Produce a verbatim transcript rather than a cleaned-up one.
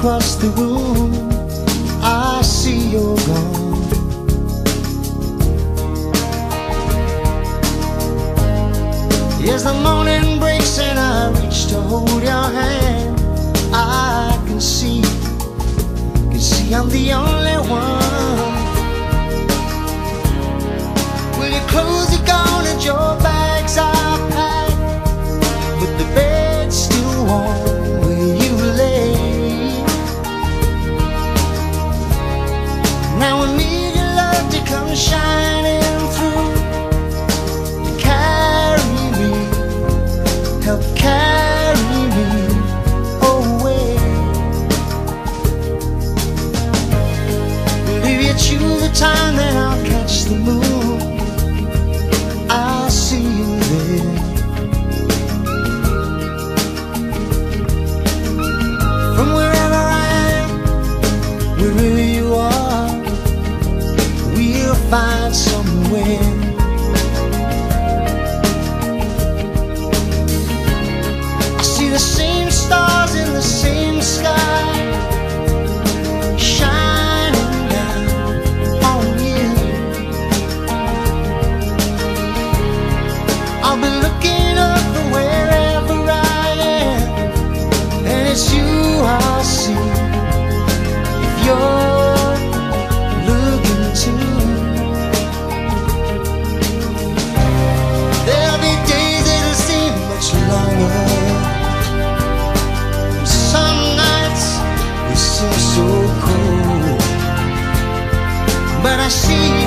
across the room, I see you're gone. As the morning breaks and I reach to hold your hand, I can see, can see I'm the only one. Well, your clothes are gone and your bags are packed, but the bed's still warm where you lay. Now I need your love to come shining through, to carry me, help carry me away. But if you choose the time, then I'll catch the moon, I'll see you there. From wherever I am, wherever you are, we'll find somewhere. I see the same stars in the same sky, shining down on you. I'll be looking up from wherever I am, and it's you I'll see if you're looking too. There'll be days that'll seem much longer, some nights will seem so cold, but I see